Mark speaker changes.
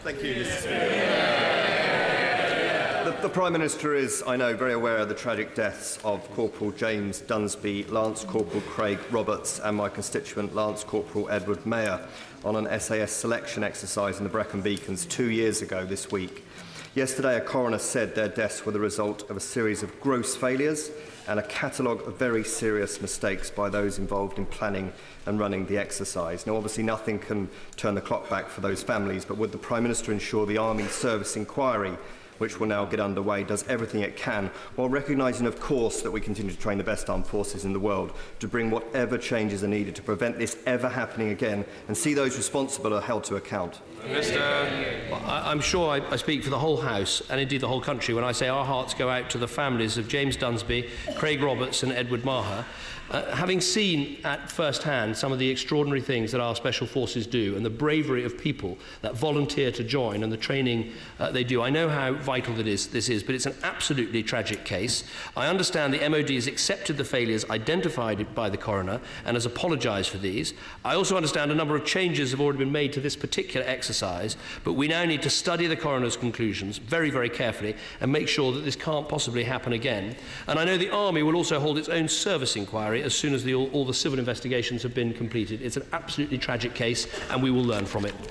Speaker 1: Thank you, Mr. Speaker. The Prime Minister is, I know, very aware of the tragic deaths of Corporal James Dunsby, Lance Corporal Craig Roberts and my constituent Lance Corporal Edward Mayer on an SAS selection exercise in the Brecon Beacons 2 years ago this week. Yesterday, a coroner said their deaths were the result of a series of gross failures and a catalogue of very serious mistakes by those involved in planning and running the exercise. Now, obviously, nothing can turn the clock back for those families, but would the Prime Minister ensure the Army Service Inquiry, which will now get underway, does everything it can, while recognising, of course, that we continue to train the best armed forces in the world to bring whatever changes are needed to prevent this ever happening again and see those responsible are held to account?
Speaker 2: I'm sure I speak for the whole House and indeed the whole country when I say our hearts go out to the families of James Dunsby, Craig Roberts and Edward Maher. Having seen at first hand some of the extraordinary things that our special forces do and the bravery of people that volunteer to join and the training they do, I know how vital this is, but it's an absolutely tragic case. I understand the MOD has accepted the failures identified by the coroner and has apologised for these. I also understand a number of changes have already been made to this particular exercise, but we now need to study the coroner's conclusions very, very carefully and make sure that this can't possibly happen again. And I know the Army will also hold its own service inquiry as soon as all the civil investigations have been completed. It's an absolutely tragic case and we will learn from it.